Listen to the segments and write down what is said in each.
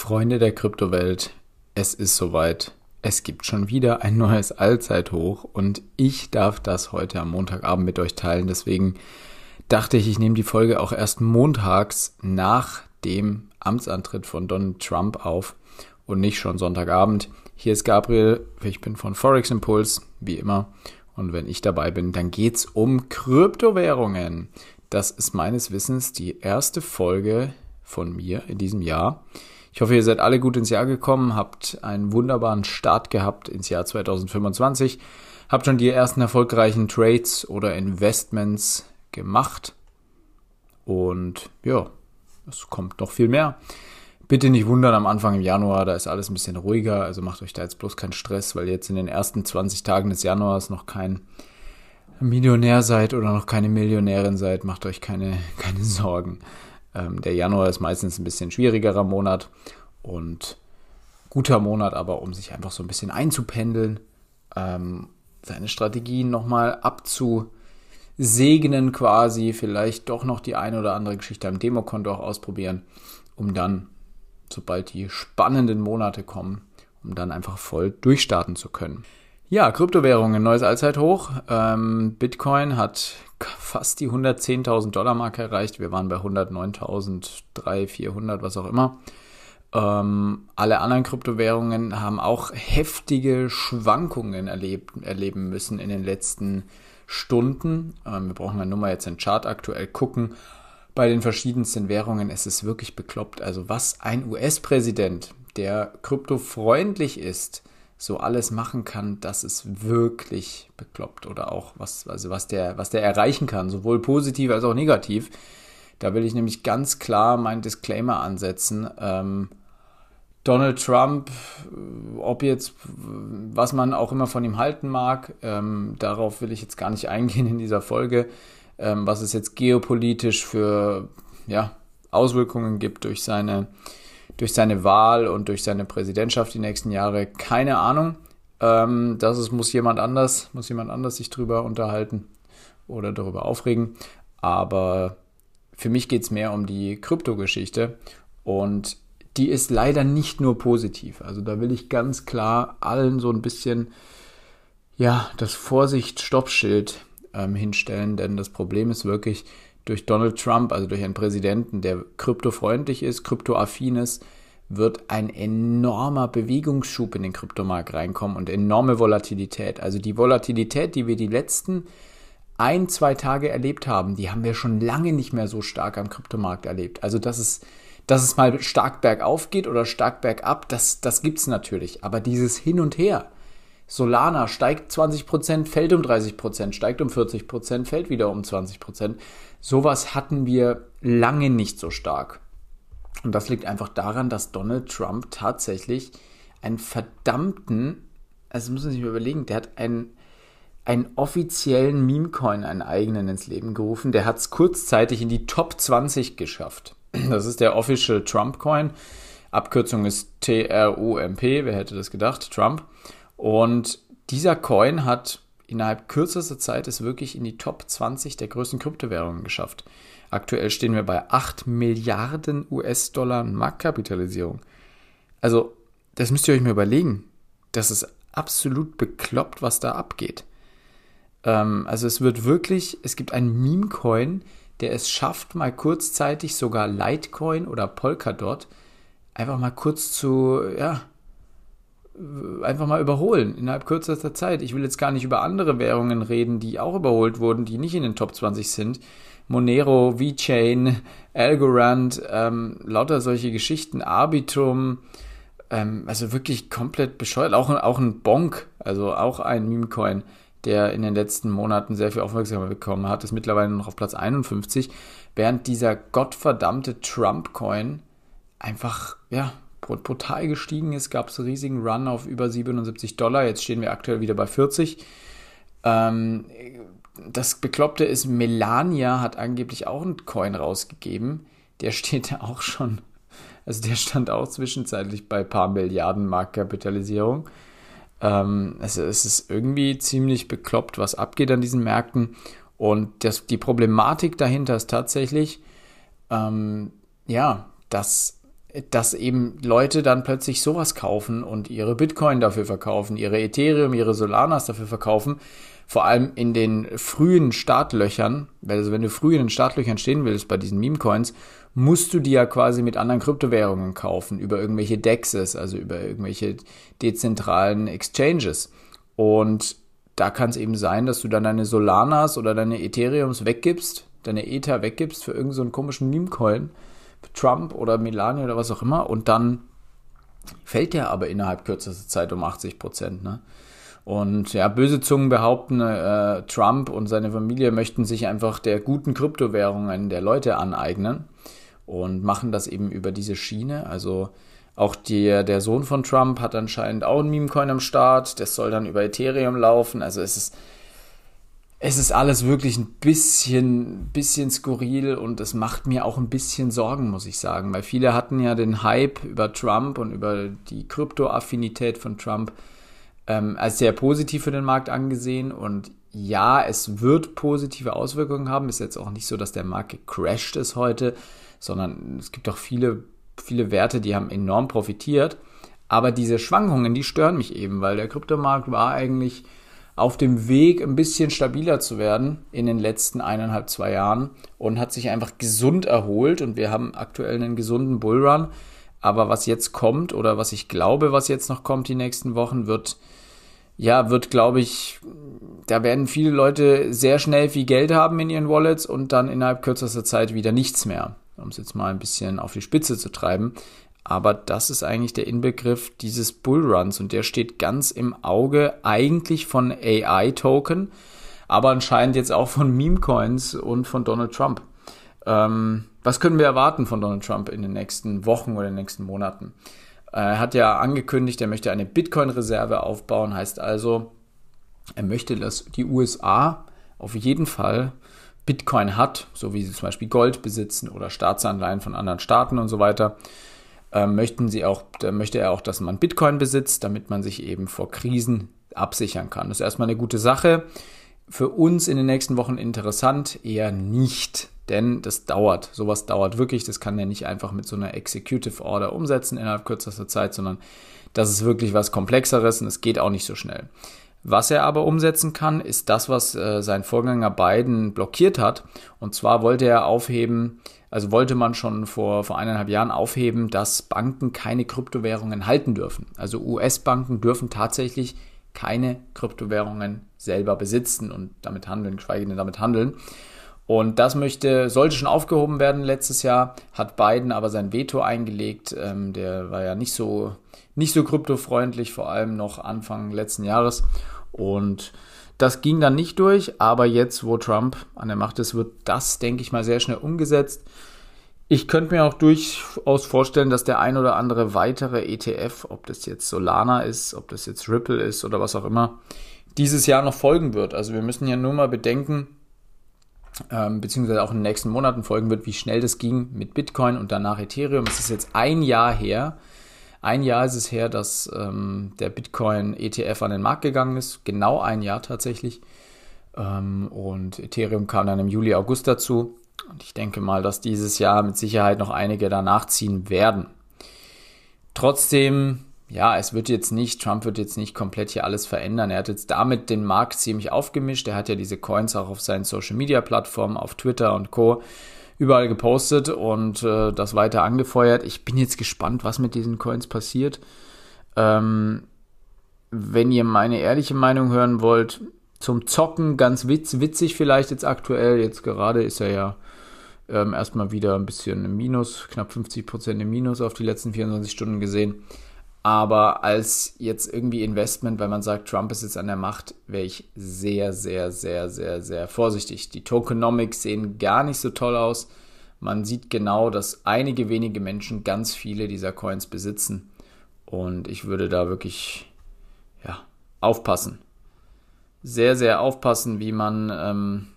Freunde der Kryptowelt, es ist soweit. Es gibt schon wieder ein neues Allzeithoch und ich darf das heute am Montagabend mit euch teilen. Deswegen dachte ich, ich nehme die Folge auch erst montags nach dem Amtsantritt von Donald Trump auf und nicht schon Sonntagabend. Hier ist Gabriel, ich bin von Forex Impulse, wie immer. Und wenn ich dabei bin, dann geht's um Kryptowährungen. Das ist meines Wissens die erste Folge von mir in diesem Jahr. Ich hoffe, ihr seid alle gut ins Jahr gekommen, habt einen wunderbaren Start gehabt ins Jahr 2025, habt schon die ersten erfolgreichen Trades oder Investments gemacht. Und ja, es kommt noch viel mehr. Bitte nicht wundern, am Anfang im Januar, da ist alles ein bisschen ruhiger, also macht euch da jetzt bloß keinen Stress, weil ihr jetzt in den ersten 20 Tagen des Januars noch kein Millionär seid oder noch keine Millionärin seid, macht euch keine Sorgen. Der Januar ist meistens ein bisschen schwierigerer Monat und guter Monat, aber um sich einfach so ein bisschen einzupendeln, seine Strategien nochmal abzusegnen quasi, vielleicht doch noch die eine oder andere Geschichte am Demokonto auch ausprobieren, um dann, sobald die spannenden Monate kommen, um dann einfach voll durchstarten zu können. Ja, Kryptowährungen, neues Allzeithoch. Bitcoin hat fast die 110.000 Dollar Marke erreicht. Wir waren bei 109.300, 400, was auch immer. Alle anderen Kryptowährungen haben auch heftige Schwankungen erleben müssen in den letzten Stunden. Wir brauchen ja nur mal jetzt den Chart aktuell gucken. Bei den verschiedensten Währungen ist es wirklich bekloppt. Also was ein US-Präsident, der kryptofreundlich ist, so alles machen kann, das ist wirklich bekloppt. Oder auch was der erreichen kann, sowohl positiv als auch negativ. Da will ich nämlich ganz klar meinen Disclaimer ansetzen. Donald Trump, ob jetzt, was man auch immer von ihm halten mag, darauf will ich jetzt gar nicht eingehen in dieser Folge, was es jetzt geopolitisch für Auswirkungen gibt durch seine Wahl und durch seine Präsidentschaft die nächsten Jahre, keine Ahnung. Muss jemand anders sich drüber unterhalten oder darüber aufregen. Aber für mich geht es mehr um die Kryptogeschichte und die ist leider nicht nur positiv. Also da will ich ganz klar allen so ein bisschen das Vorsicht-Stoppschild hinstellen, denn das Problem ist wirklich, durch Donald Trump, also durch einen Präsidenten, der kryptofreundlich ist, kryptoaffin ist, wird ein enormer Bewegungsschub in den Kryptomarkt reinkommen und enorme Volatilität. Also die Volatilität, die wir die letzten 1-2 Tage erlebt haben, die haben wir schon lange nicht mehr so stark am Kryptomarkt erlebt. Also dass es mal stark bergauf geht oder stark bergab, das gibt's natürlich. Aber dieses Hin und Her, Solana steigt 20%, fällt um 30%, steigt um 40%, fällt wieder um 20%. Sowas hatten wir lange nicht so stark. Und das liegt einfach daran, dass Donald Trump tatsächlich einen verdammten, also muss man sich mal überlegen, der hat einen offiziellen Meme-Coin, einen eigenen, ins Leben gerufen. Der hat es kurzzeitig in die Top 20 geschafft. Das ist der Official Trump Coin. Abkürzung ist TRUMP, wer hätte das gedacht, Trump. Und dieser Coin hat innerhalb kürzester Zeit es wirklich in die Top 20 der größten Kryptowährungen geschafft. Aktuell stehen wir bei 8 Milliarden US-Dollar Marktkapitalisierung. Also, das müsst ihr euch mal überlegen. Das ist absolut bekloppt, was da abgeht. Also es gibt einen Meme-Coin, der es schafft, mal kurzzeitig sogar Litecoin oder Polkadot einfach mal kurz einfach mal überholen innerhalb kürzester Zeit. Ich will jetzt gar nicht über andere Währungen reden, die auch überholt wurden, die nicht in den Top 20 sind. Monero, VeChain, Algorand, lauter solche Geschichten, Arbitrum, also wirklich komplett bescheuert. Auch ein Bonk, also auch ein Meme-Coin, der in den letzten Monaten sehr viel Aufmerksamkeit bekommen hat, ist mittlerweile noch auf Platz 51, während dieser gottverdammte Trump-Coin einfach, brutal gestiegen ist, gab es einen riesigen Run auf über $77. Jetzt stehen wir aktuell wieder bei 40. Das Bekloppte ist, Melania hat angeblich auch einen Coin rausgegeben. Der steht ja auch schon, also der stand auch zwischenzeitlich bei ein paar Milliarden Marktkapitalisierung. Es ist irgendwie ziemlich bekloppt, was abgeht an diesen Märkten. Und die Problematik dahinter ist tatsächlich, dass dass eben Leute dann plötzlich sowas kaufen und ihre Bitcoin dafür verkaufen, ihre Ethereum, ihre Solanas dafür verkaufen, vor allem in den frühen Startlöchern, also wenn du früh in den Startlöchern stehen willst bei diesen Meme-Coins, musst du die ja quasi mit anderen Kryptowährungen kaufen, über irgendwelche DEXs, also über irgendwelche dezentralen Exchanges. Und da kann es eben sein, dass du dann deine Solanas oder deine Ethereums weggibst, deine Ether weggibst für irgendeinen so einen komischen Meme-Coin, für Trump oder Melania oder was auch immer, und dann fällt der aber innerhalb kürzester Zeit um 80%, ne? Und ja, böse Zungen behaupten, Trump und seine Familie möchten sich einfach der guten Kryptowährungen der Leute aneignen und machen das eben über diese Schiene. Also auch der Sohn von Trump hat anscheinend auch einen Meme-Coin am Start. Das soll dann über Ethereum laufen. Also es ist alles wirklich ein bisschen skurril und es macht mir auch ein bisschen Sorgen, muss ich sagen. Weil viele hatten ja den Hype über Trump und über die Krypto-Affinität von Trump als sehr positiv für den Markt angesehen. Und ja, es wird positive Auswirkungen haben. Ist jetzt auch nicht so, dass der Markt gecrashed ist heute, sondern es gibt auch viele Werte, die haben enorm profitiert. Aber diese Schwankungen, die stören mich eben, weil der Kryptomarkt war eigentlich auf dem Weg, ein bisschen stabiler zu werden in den letzten 1,5-2 Jahren und hat sich einfach gesund erholt. Und wir haben aktuell einen gesunden Bullrun. Aber was jetzt kommt oder was ich glaube, was jetzt noch kommt die nächsten Wochen, wird, glaube ich, da werden viele Leute sehr schnell viel Geld haben in ihren Wallets und dann innerhalb kürzester Zeit wieder nichts mehr, um es jetzt mal ein bisschen auf die Spitze zu treiben. Aber das ist eigentlich der Inbegriff dieses Bullruns und der steht ganz im Auge eigentlich von AI-Token, aber anscheinend jetzt auch von Meme-Coins und von Donald Trump. Was können wir erwarten von Donald Trump in den nächsten Wochen oder in den nächsten Monaten? Er hat ja angekündigt, er möchte eine Bitcoin-Reserve aufbauen, heißt also, er möchte, dass die USA auf jeden Fall Bitcoin hat, so wie sie zum Beispiel Gold besitzen oder Staatsanleihen von anderen Staaten und so weiter. Möchte er auch, dass man Bitcoin besitzt, damit man sich eben vor Krisen absichern kann. Das ist erstmal eine gute Sache. Für uns in den nächsten Wochen interessant, eher nicht. Denn das dauert. Sowas dauert wirklich. Das kann er nicht einfach mit so einer Executive Order umsetzen innerhalb kürzester Zeit, sondern das ist wirklich was Komplexeres und es geht auch nicht so schnell. Was er aber umsetzen kann, ist das, was sein Vorgänger Biden blockiert hat. Und zwar wollte man schon vor 1,5 Jahren aufheben, dass Banken keine Kryptowährungen halten dürfen. Also US-Banken dürfen tatsächlich keine Kryptowährungen selber besitzen und damit handeln, geschweige denn damit handeln. Und das sollte schon aufgehoben werden letztes Jahr, hat Biden aber sein Veto eingelegt. Der war ja nicht so kryptofreundlich, vor allem noch Anfang letzten Jahres. Und das ging dann nicht durch, aber jetzt, wo Trump an der Macht ist, wird das, denke ich mal, sehr schnell umgesetzt. Ich könnte mir auch durchaus vorstellen, dass der ein oder andere weitere ETF, ob das jetzt Solana ist, ob das jetzt Ripple ist oder was auch immer, dieses Jahr noch folgen wird. Also wir müssen ja nur mal bedenken, beziehungsweise auch in den nächsten Monaten folgen wird, wie schnell das ging mit Bitcoin und danach Ethereum. Es ist jetzt ein Jahr her. Ein Jahr ist es her, dass der Bitcoin-ETF an den Markt gegangen ist. Genau ein Jahr tatsächlich. Und Ethereum kam dann im Juli, August dazu. Und ich denke mal, dass dieses Jahr mit Sicherheit noch einige danach ziehen werden. Trotzdem, ja, Trump wird jetzt nicht komplett hier alles verändern. Er hat jetzt damit den Markt ziemlich aufgemischt. Er hat ja diese Coins auch auf seinen Social-Media-Plattformen, auf Twitter und Co. überall gepostet und das weiter angefeuert. Ich bin jetzt gespannt, was mit diesen Coins passiert. Wenn ihr meine ehrliche Meinung hören wollt, zum Zocken ganz witzig vielleicht jetzt aktuell. Jetzt gerade ist er ja erstmal wieder ein bisschen im Minus, knapp 50% im Minus auf die letzten 24 Stunden gesehen. Aber als jetzt irgendwie Investment, weil man sagt, Trump ist jetzt an der Macht, wäre ich sehr, sehr, sehr, sehr, sehr vorsichtig. Die Tokenomics sehen gar nicht so toll aus. Man sieht genau, dass einige wenige Menschen ganz viele dieser Coins besitzen. Und ich würde da wirklich aufpassen. Sehr, sehr aufpassen, wie man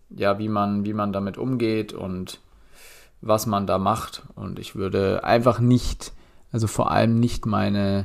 damit umgeht und was man da macht. Und ich würde einfach nicht, also vor allem nicht meine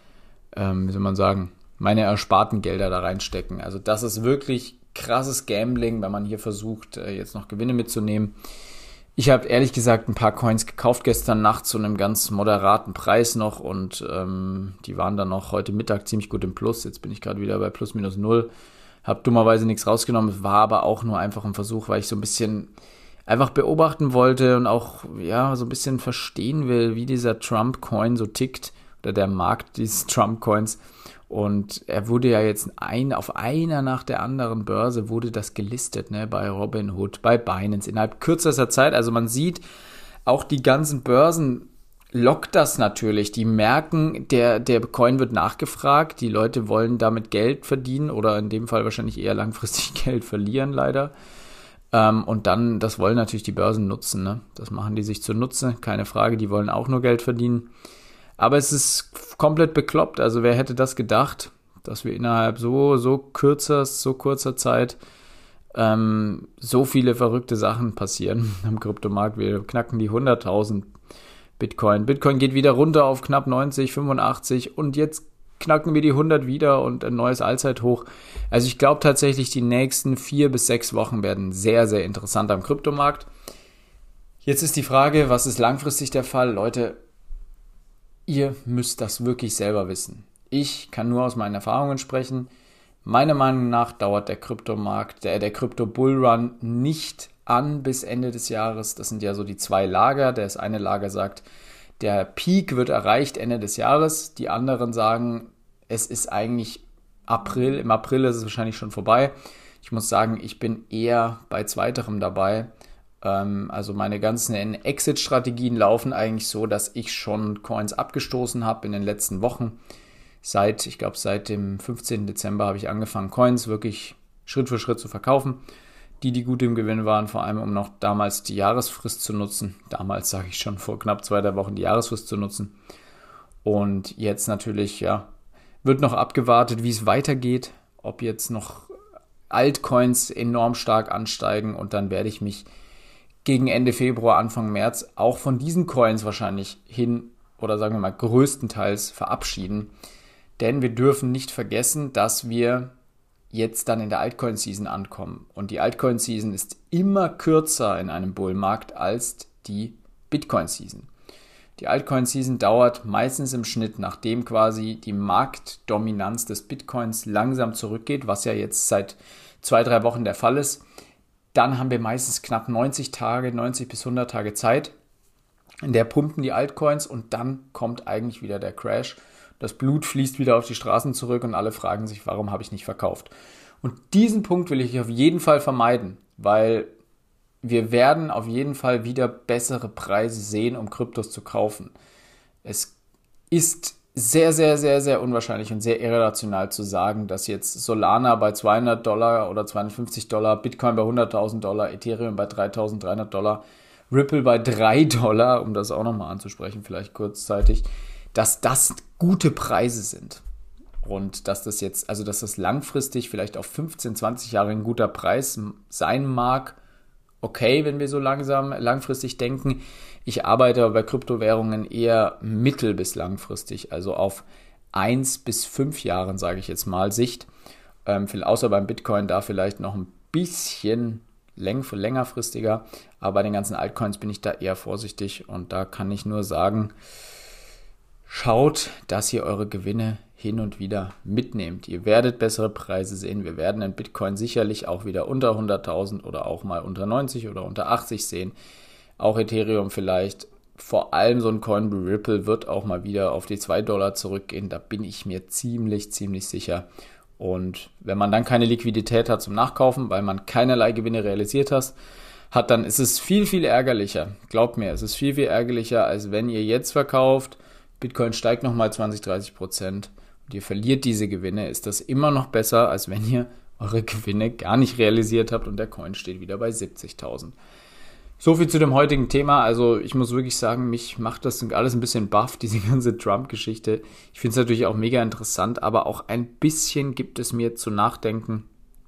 ersparten Gelder da reinstecken. Also das ist wirklich krasses Gambling, wenn man hier versucht, jetzt noch Gewinne mitzunehmen. Ich habe ehrlich gesagt ein paar Coins gekauft gestern Nacht zu einem ganz moderaten Preis noch und die waren dann noch heute Mittag ziemlich gut im Plus. Jetzt bin ich gerade wieder bei plus minus null. Habe dummerweise nichts rausgenommen. Es war aber auch nur einfach ein Versuch, weil ich so ein bisschen einfach beobachten wollte und auch ja so ein bisschen verstehen will, wie dieser Trump-Coin so tickt oder der Markt dieses Trump-Coins. Und er wurde ja jetzt auf einer nach der anderen Börse wurde das gelistet, ne, bei Robinhood, bei Binance innerhalb kürzester Zeit. Also man sieht, auch die ganzen Börsen lockt das natürlich. Die merken, der Coin wird nachgefragt, die Leute wollen damit Geld verdienen oder in dem Fall wahrscheinlich eher langfristig Geld verlieren, leider. Und dann, das wollen natürlich die Börsen nutzen, ne? Das machen die sich zunutze, keine Frage, die wollen auch nur Geld verdienen. Aber es ist komplett bekloppt. Also wer hätte das gedacht, dass wir innerhalb so kurzer Zeit so viele verrückte Sachen passieren am Kryptomarkt. Wir knacken die 100.000 Bitcoin. Bitcoin geht wieder runter auf knapp 90, 85 und jetzt knacken wir die 100 wieder und ein neues Allzeithoch. Also ich glaube tatsächlich, die nächsten 4 bis 6 Wochen werden sehr, sehr interessant am Kryptomarkt. Jetzt ist die Frage, was ist langfristig der Fall? Leute, ihr müsst das wirklich selber wissen. Ich kann nur aus meinen Erfahrungen sprechen. Meiner Meinung nach dauert der Kryptomarkt, der Krypto-Bullrun nicht an bis Ende des Jahres. Das sind ja so die zwei Lager. Das eine Lager sagt, der Peak wird erreicht Ende des Jahres. Die anderen sagen, es ist eigentlich April. Im April ist es wahrscheinlich schon vorbei. Ich muss sagen, ich bin eher bei zweiterem dabei. Also meine ganzen Exit-Strategien laufen eigentlich so, dass ich schon Coins abgestoßen habe in den letzten Wochen. Seit dem 15. Dezember habe ich angefangen, Coins wirklich Schritt für Schritt zu verkaufen. Die gut im Gewinn waren, vor allem um noch damals die Jahresfrist zu nutzen. Damals sage ich schon vor knapp 2-3 Wochen die Jahresfrist zu nutzen. Und jetzt natürlich, ja, wird noch abgewartet, wie es weitergeht. Ob jetzt noch Altcoins enorm stark ansteigen und dann werde ich mich gegen Ende Februar, Anfang März auch von diesen Coins wahrscheinlich hin oder sagen wir mal größtenteils verabschieden. Denn wir dürfen nicht vergessen, dass wir jetzt dann in der Altcoin-Season ankommen. Und die Altcoin-Season ist immer kürzer in einem Bullmarkt als die Bitcoin-Season. Die Altcoin-Season dauert meistens im Schnitt, nachdem quasi die Marktdominanz des Bitcoins langsam zurückgeht, was ja jetzt seit 2-3 Wochen der Fall ist. Dann haben wir meistens knapp 90 bis 100 Tage Zeit. In der pumpen die Altcoins und dann kommt eigentlich wieder der Crash. Das Blut fließt wieder auf die Straßen zurück und alle fragen sich, warum habe ich nicht verkauft? Und diesen Punkt will ich auf jeden Fall vermeiden, weil wir werden auf jeden Fall wieder bessere Preise sehen, um Kryptos zu kaufen. Es ist sehr, sehr, sehr, sehr unwahrscheinlich und sehr irrational zu sagen, dass jetzt Solana bei $200 oder $250, Bitcoin bei $100.000, Ethereum bei $3.300, Ripple bei $3, um das auch nochmal anzusprechen, vielleicht kurzzeitig, dass das gute Preise sind. Und dass das langfristig vielleicht auf 15, 20 Jahre ein guter Preis sein mag, okay, wenn wir so langfristig denken. Ich arbeite bei Kryptowährungen eher mittel- bis langfristig, also auf 1 bis 5 Jahren, sage ich jetzt mal, Sicht. Außer beim Bitcoin da vielleicht noch ein bisschen längerfristiger, aber bei den ganzen Altcoins bin ich da eher vorsichtig und da kann ich nur sagen, schaut, dass ihr eure Gewinne hin und wieder mitnehmt. Ihr werdet bessere Preise sehen. Wir werden in Bitcoin sicherlich auch wieder unter 100.000 oder auch mal unter 90 oder unter 80 sehen. Auch Ethereum vielleicht. Vor allem so ein Coin wie Ripple wird auch mal wieder auf die $2 zurückgehen. Da bin ich mir ziemlich sicher. Und wenn man dann keine Liquidität hat zum Nachkaufen, weil man keinerlei Gewinne realisiert hat, dann ist es viel ärgerlicher. Glaubt mir, es ist viel ärgerlicher, als wenn ihr jetzt verkauft, Bitcoin steigt nochmal 20-30% und ihr verliert diese Gewinne, ist das immer noch besser, als wenn ihr eure Gewinne gar nicht realisiert habt und der Coin steht wieder bei 70.000. So viel zu dem heutigen Thema. Also ich muss wirklich sagen, mich macht das alles ein bisschen baff, diese ganze Trump-Geschichte. Ich finde es natürlich auch mega interessant, aber auch ein bisschen gibt es mir zu nachdenken,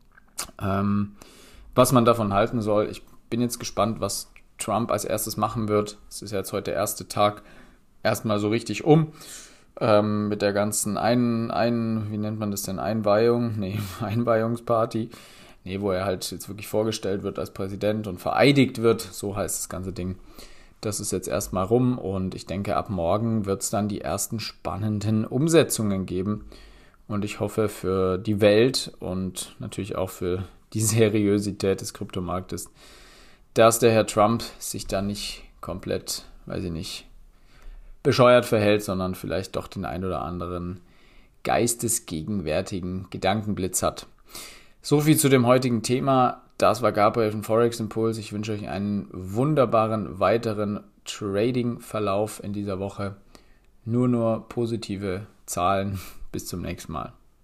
was man davon halten soll. Ich bin jetzt gespannt, was Trump als erstes machen wird. Es ist ja jetzt heute der erste Tag erstmal so richtig mit der ganzen wie nennt man das denn, Einweihungsparty. wo er halt jetzt wirklich vorgestellt wird als Präsident und vereidigt wird, so heißt das ganze Ding. Das ist jetzt erstmal rum und ich denke, ab morgen wird es dann die ersten spannenden Umsetzungen geben. Und ich hoffe für die Welt und natürlich auch für die Seriosität des Kryptomarktes, dass der Herr Trump sich da nicht komplett, bescheuert verhält, sondern vielleicht doch den ein oder anderen geistesgegenwärtigen Gedankenblitz hat. So viel zu dem heutigen Thema. Das war Gabriel von Forex Impuls. Ich wünsche euch einen wunderbaren weiteren Trading-Verlauf in dieser Woche. Nur positive Zahlen. Bis zum nächsten Mal.